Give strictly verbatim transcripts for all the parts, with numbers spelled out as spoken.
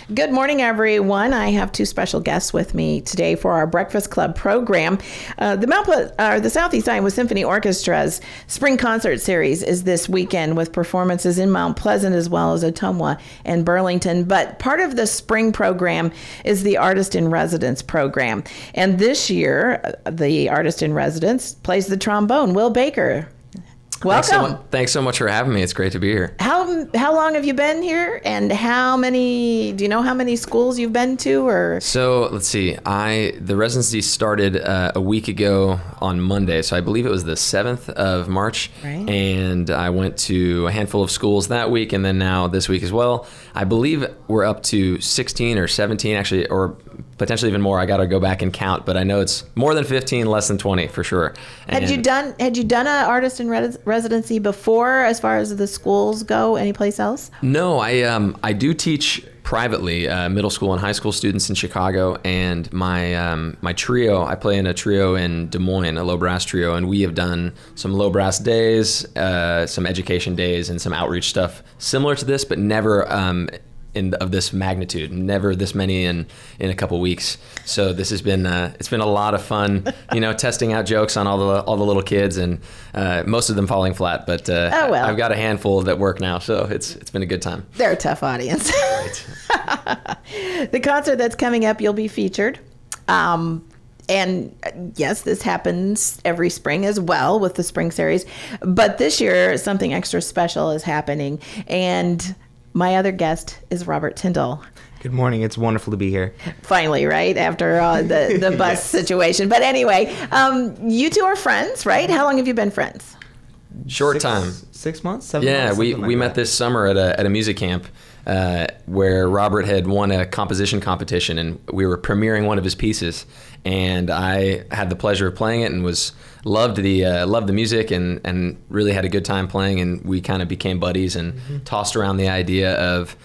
Good morning, everyone. I have two special guests with me today for our Breakfast Club program. Uh, the Mount Ple- uh, the Southeast Iowa Symphony Orchestra's Spring Concert Series is this weekend with performances in Mount Pleasant as well as Ottumwa and Burlington. But part of the spring program is the Artist in Residence program. And this year, the Artist in Residence plays the trombone, Will Baker. Welcome. Thanks so, mu- thanks so much for having me. It's great to be here. How how long have you been here, and how many? Do you know how many schools you've been to, or? So let's see. I the residency started uh, a week ago on Monday, so I believe it was the seventh of March. Right. And I went to a handful of schools that week, and then now this week as well. I believe we're up to sixteen or seventeen, actually, or potentially even more. I got to go back and count, but I know it's more than fifteen, less than twenty for sure. Had And you done Had you done an artist in res- residency before, as far as the schools go? Anyplace else? No, I um I do teach privately uh, middle school and high school students in Chicago, and my um, my trio. I play in a trio in Des Moines, a low brass trio, and we have done some low brass days, uh, some education days, and some outreach stuff similar to this, but never um, in of this magnitude. Never this many in in a couple weeks. So this has been uh, it's been a lot of fun, you know, testing out jokes on all the all the little kids, and uh, most of them falling flat. But uh, Oh, well. I've got a handful that work now, so it's it's been a good time. They're a tough audience. The concert that's coming up, you'll be featured. Um, and uh, yes, this happens every spring as well with the spring series. But this year, something extra special is happening. And my other guest is Robert Tyndall. Good morning. It's wonderful to be here. Finally, right? After uh, the, the bus Yes. situation. But anyway, um, you two are friends, right? How long have you been friends? Short Six- time. Six months? Seven Yeah, months? we, Something like we met that. this summer at a at a music camp uh, where Robert had won a composition competition, and we were premiering one of his pieces. And I had the pleasure of playing it and was loved the uh, loved the music and and really had a good time playing. And we kind of became buddies and Mm-hmm. tossed around the idea of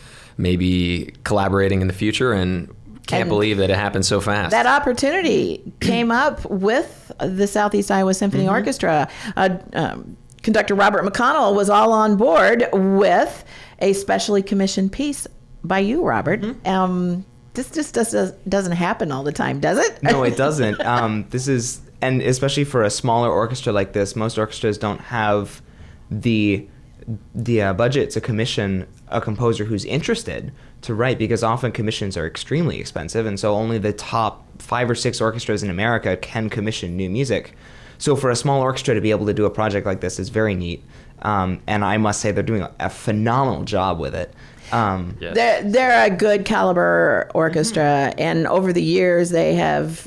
maybe collaborating in the future. And can't And believe that it happened so fast. That opportunity came up with the Southeast Iowa Symphony Mm-hmm. Orchestra. Uh, um, conductor Robert McConnell was all on board with a specially commissioned piece by you, Robert. Mm-hmm. Um, this just does, doesn't happen all the time, does it? No, it doesn't. Um, this is, and especially for a smaller orchestra like this, most orchestras don't have the the uh, budget to commission a composer who's interested to write, because often commissions are extremely expensive, and so only the top five or six orchestras in America can commission new music. So for a small orchestra to be able to do a project like this is very neat, um, and I must say they're doing a, a phenomenal job with it. Um, Yes. They're, they're a good caliber orchestra, Mm-hmm. and over the years they have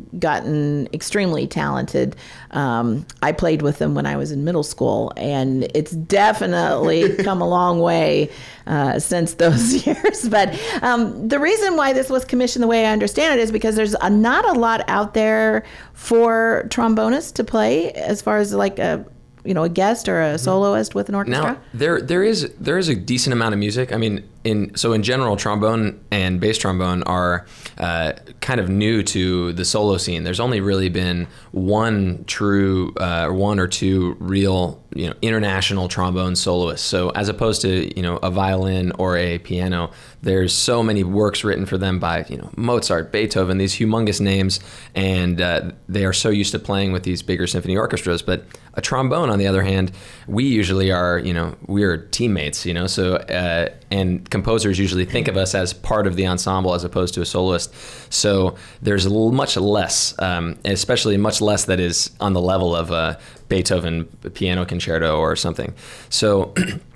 gotten extremely talented. Um, I played with them when I was in middle school, and it's definitely come a long way uh, since those years. But um, the reason why this was commissioned the way I understand it is because there's a, not a lot out there for trombonists to play, as far as like a you know a guest or a soloist with an orchestra. Now there there is there is a decent amount of music. I mean, in so in general, trombone and bass trombone are uh, kind of new to the solo scene. There's only really been one true, uh, one or two real, you know, international trombone soloists. So as opposed to you know a violin or a piano, there's so many works written for them by you know Mozart, Beethoven, these humongous names, and uh, they are so used to playing with these bigger symphony orchestras. But a trombone, on the other hand, we usually are, you know, we're teammates, you know, so, uh, and composers usually think of us as part of the ensemble as opposed to a soloist. So there's a little, much less, um, especially much less that is on the level of a Beethoven piano concerto or something. So,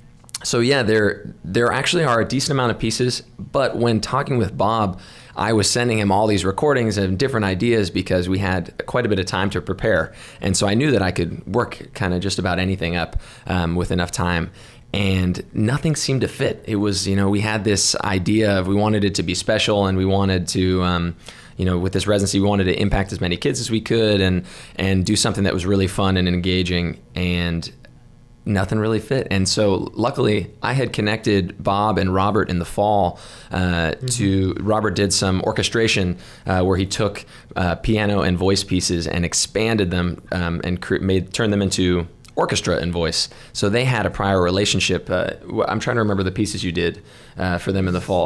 so yeah, there, there actually are a decent amount of pieces, but when talking with Bob, I was sending him all these recordings and different ideas because we had quite a bit of time to prepare. And so I knew that I could work kind of just about anything up um, with enough time. And nothing seemed to fit. It was, you know, we had this idea of we wanted it to be special, and we wanted to, um, you know, with this residency, we wanted to impact as many kids as we could and and do something that was really fun and engaging. And nothing really fit. And so luckily I had connected Bob and Robert in the fall uh, mm-hmm. to, Robert did some orchestration uh, where he took uh, piano and voice pieces and expanded them um, and cre- made turned them into orchestra and voice. So they had a prior relationship. Uh, I'm trying to remember the pieces you did uh, for them in the fall.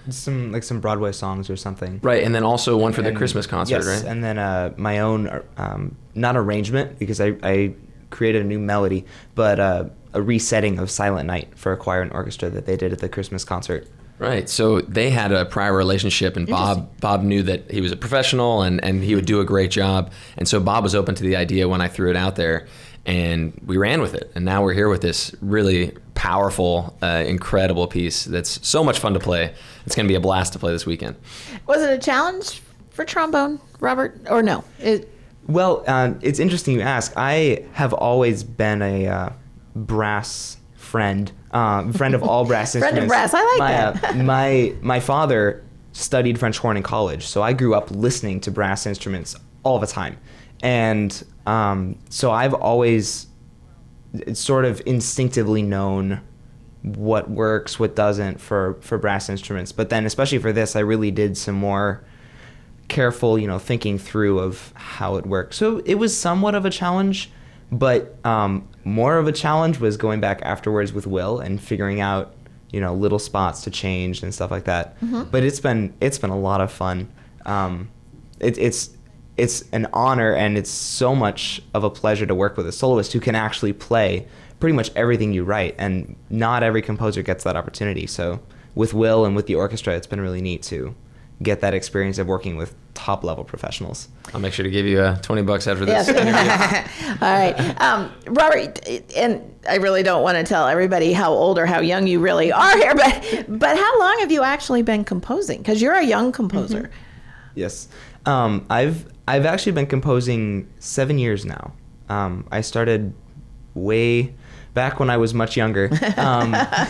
some like some Broadway songs or something. Right, and then also one for the And- Christmas concert, yes, right? and then uh, my own, um, not arrangement, because I, I created a new melody, but uh, a resetting of Silent Night for a choir and orchestra that they did at the Christmas concert. Right. So they had a prior relationship, and Bob Bob knew that he was a professional and, and he would do a great job. And so Bob was open to the idea when I threw it out there, and we ran with it. And now we're here with this really powerful, uh, incredible piece that's so much fun to play. It's going to be a blast to play this weekend. Was it a challenge for trombone, Robert, or no? It, Well, uh, it's interesting you ask. I have always been a uh, brass friend, uh, friend of all brass Friend of instruments. brass, I like my, that. Uh, my my father studied French horn in college, so I grew up listening to brass instruments all the time, and um, so I've always it's sort of instinctively known what works, what doesn't for for brass instruments. But then, especially for this, I really did some more careful, you know, thinking through of how it works. So it was somewhat of a challenge, but um, more of a challenge was going back afterwards with Will and figuring out, you know, little spots to change and stuff like that. Mm-hmm. But it's been it's been a lot of fun. Um, it, it's it's an honor, and it's so much of a pleasure to work with a soloist who can actually play pretty much everything you write, and not every composer gets that opportunity. So with Will and with the orchestra, it's been really neat to get that experience of working with top level professionals. I'll make sure to give you uh, twenty bucks after this. yes. All right. Um, Robert, and I really don't want to tell everybody how old or how young you really are here, but but how long have you actually been composing? Because you're a young composer. Mm-hmm. Yes. Um, I've I've actually been composing seven years now. Um, I started way back when I was much younger. Um,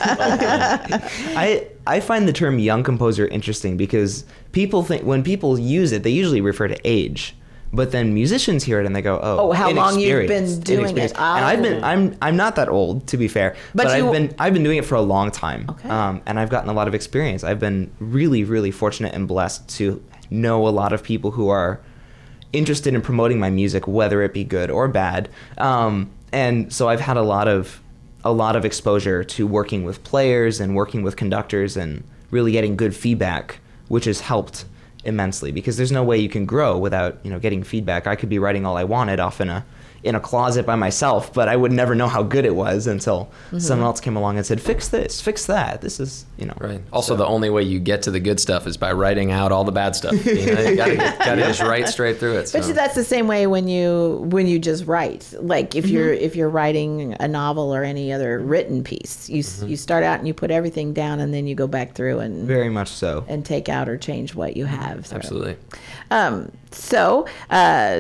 I I find the term young composer interesting because people think when people use it, they usually refer to age. But then musicians hear it and they go, "Oh, Oh, how long you've been inexperienced, doing it. inexperienced." And I've been Oh. I'm I'm not that old, to be fair, But but, you- I've been I've been doing it for a long time. Okay. Um, and I've gotten a lot of experience. I've been really really fortunate and blessed to know a lot of people who are interested in promoting my music, whether it be good or bad. Um, and so I've had a lot of a lot of exposure to working with players and working with conductors and really getting good feedback, which has helped immensely, because there's no way you can grow without, you know, getting feedback. I could be writing all I wanted off in a in a closet by myself, but I would never know how good it was until Mm-hmm. someone else came along and said, "Fix this, fix that. This is, you know." Right. Also, so- the only way you get to the good stuff is by writing out all the bad stuff. You know, you gotta, gotta just write straight through it. But so. that's the same way when you when you just write. Like if you're Mm-hmm. if you're writing a novel or any other written piece, you s you start out and you put everything down, and then you go back through and Very much so. and take out or change what you have. through. Absolutely. Um, so uh,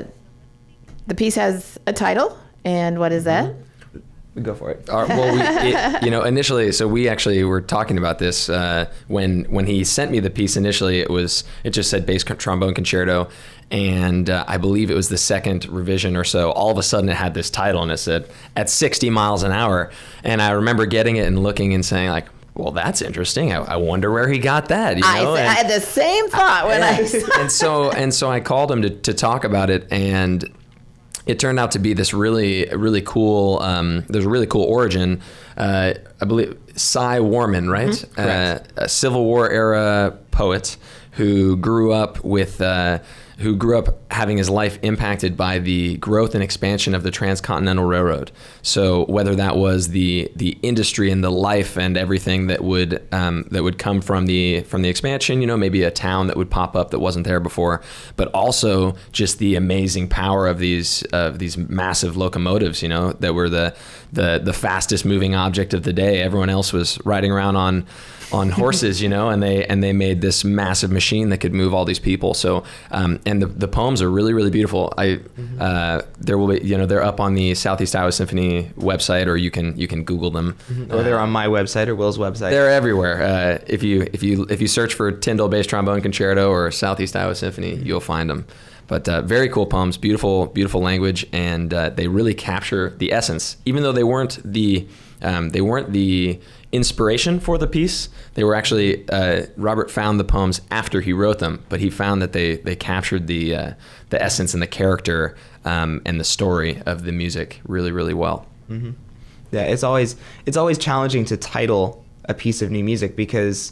the piece has a title, and what is that? Go for it. Our, well, we, it, you know, initially, so we actually were talking about this uh, when when he sent me the piece. Initially, it was it just said bass trombone concerto, and uh, I believe it was the second revision or so. All of a sudden, it had this title, and it said "at sixty miles an hour." And I remember getting it and looking and saying like, "Well, that's interesting. I, I wonder where he got that." You I, know? I And- had the same thought when I saw and so and so I called him to, to talk about it, and it turned out to be this really really cool. Um, there's a really cool origin. Uh, I believe Cy Warman, right? Mm-hmm. Correct. Uh, a Civil War era poet who grew up with. Uh, who grew up having his life impacted by the growth and expansion of the Transcontinental Railroad. So whether that was the the industry and the life and everything that would um, that would come from the from the expansion, you know, maybe a town that would pop up that wasn't there before, but also just the amazing power of these of these massive locomotives, you know, that were the the the fastest moving object of the day. Everyone else was riding around on on horses, you know, and they and they made this massive machine that could move all these people. So, um, and the, the poems are really, really beautiful. I uh, there will be, you know, they're up on the Southeast Iowa Symphony website, or you can you can Google them. Or they're on my website or Will's website. They're everywhere. Uh, if you if you if you search for Tyndall Bass Trombone Concerto or Southeast Iowa Symphony, you'll find them. But uh, very cool poems, beautiful, beautiful language, and uh, they really capture the essence. Even though they weren't the um, they weren't the inspiration for the piece, they were actually uh, Robert found the poems after he wrote them, but he found that they they captured the uh, the essence and the character um, and the story of the music really, really well. Yeah, it's always it's always challenging to title a piece of new music because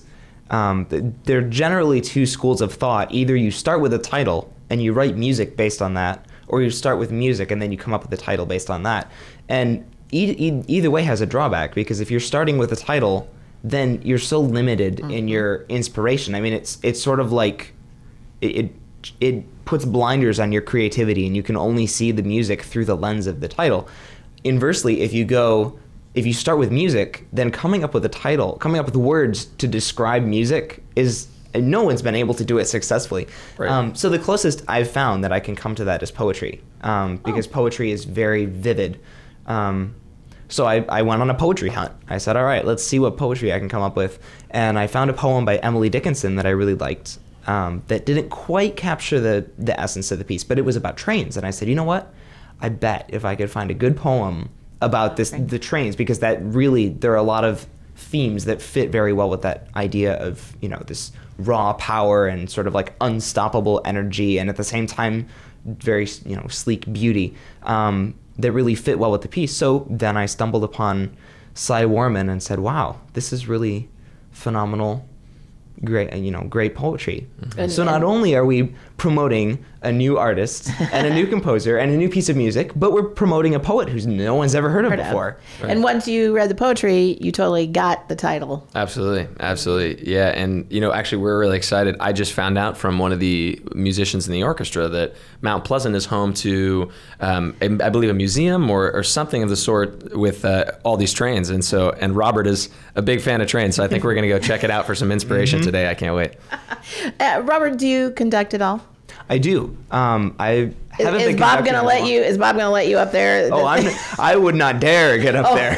Um, th- there are generally two schools of thought. Either you start with a title and you write music based on that, or you start with music and then you come up with a title based on that. And e- e- either way has a drawback, because if you're starting with a title, then you're so limited mm-hmm. in your inspiration. I mean, it's it's sort of like it, it it puts blinders on your creativity, and you can only see the music through the lens of the title. Inversely, if you go if you start with music, then coming up with a title, coming up with words to describe music is, no one's been able to do it successfully. Right. Um, so the closest I've found that I can come to that is poetry, um, because oh. poetry is very vivid. Um, so I, I went on a poetry hunt. I said, all right, let's see what poetry I can come up with. And I found a poem by Emily Dickinson that I really liked, um, that didn't quite capture the, the essence of the piece, but it was about trains. And I said, you know what? I bet if I could find a good poem about this, the trains, because that really, there are a lot of themes that fit very well with that idea of, you know, this raw power and sort of like unstoppable energy, and at the same time very, you know, sleek beauty, um, that really fit well with the piece. So then I stumbled upon Cy Warman and said, wow, this is really phenomenal, great, you know, great poetry. Mm-hmm. So not only are we promoting a new artist and a new composer and a new piece of music, but we're promoting a poet who's no one's ever heard of heard before. Of. Right. And once you read the poetry, you totally got the title. Absolutely. Absolutely. Yeah. And, you know, actually, we're really excited. I just found out from one of the musicians in the orchestra that Mount Pleasant is home to, um, a, I believe, a museum or, or something of the sort with uh, all these trains. And so, and Robert is a big fan of trains. So I think we're going to go check it out for some inspiration mm-hmm. today. I can't wait. Uh, Robert, do you conduct at all? I do. Um, I haven't is, been is Bob gonna let you? Is Bob gonna let you up there? Oh, I'm, I would not dare get up oh. there.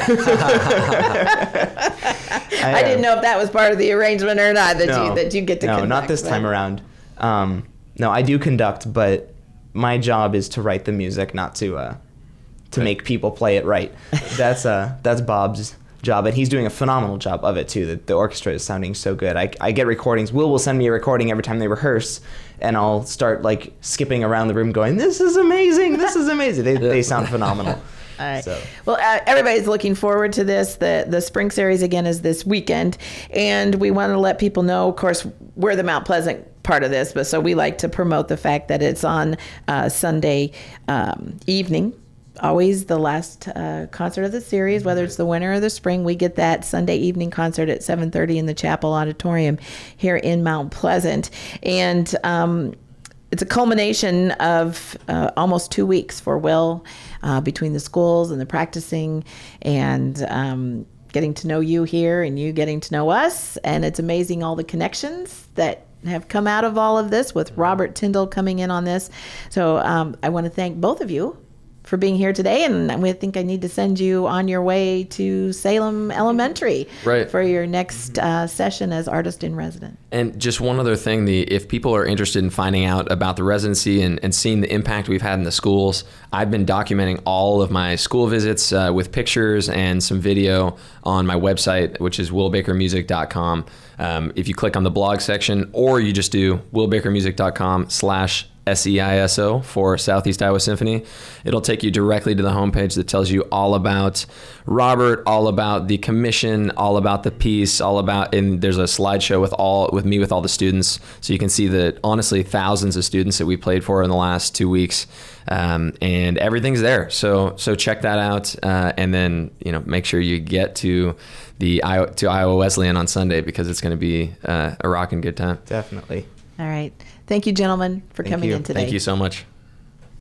I, I didn't know if that was part of the arrangement or not. That no, you that you get to. No, conduct, not this but. time around. Um, no, I do conduct, but my job is to write the music, not to uh, to right. make people play it right. That's uh, that's Bob's job, and he's doing a phenomenal job of it too. The, the orchestra is sounding so good. I, I get recordings. Will will send me a recording every time they rehearse, and I'll start like skipping around the room going, this is amazing, this is amazing. They, they sound phenomenal. All right. So. Well, uh, everybody's looking forward to this. The the spring series again is this weekend, and we want to let people know, of course, we're the Mount Pleasant part of this, but so we like to promote the fact that it's on uh, Sunday um, evening. Always the last uh, concert of the series, whether it's the winter or the spring, we get that Sunday evening concert at seven thirty in the Chapel Auditorium here in Mount Pleasant. And um, it's a culmination of uh, almost two weeks for Will uh, between the schools and the practicing and um, getting to know you here and you getting to know us. And it's amazing all the connections that have come out of all of this with Robert Tyndall coming in on this. So um, I want to thank both of you for being here today, and I think I need to send you on your way to Salem Elementary right. for your next uh, session as artist in residence. And just one other thing, the if people are interested in finding out about the residency and, and seeing the impact we've had in the schools, I've been documenting all of my school visits uh, with pictures and some video on my website, which is will baker music dot com. Um, if you click on the blog section, or you just do will baker music dot com slash S E I S O for Southeast Iowa Symphony. It'll take you directly to the homepage that tells you all about Robert, all about the commission, all about the piece, all about, and there's a slideshow with all with me with all the students, so you can see the honestly thousands of students that we played for in the last two weeks, um, and everything's there. So so check that out, uh, and then you know make sure you get to the to Iowa Wesleyan on Sunday, because it's going to be uh, a rocking good time. Definitely. All right. Thank you, gentlemen, for Thank coming you. in today. Thank you so much.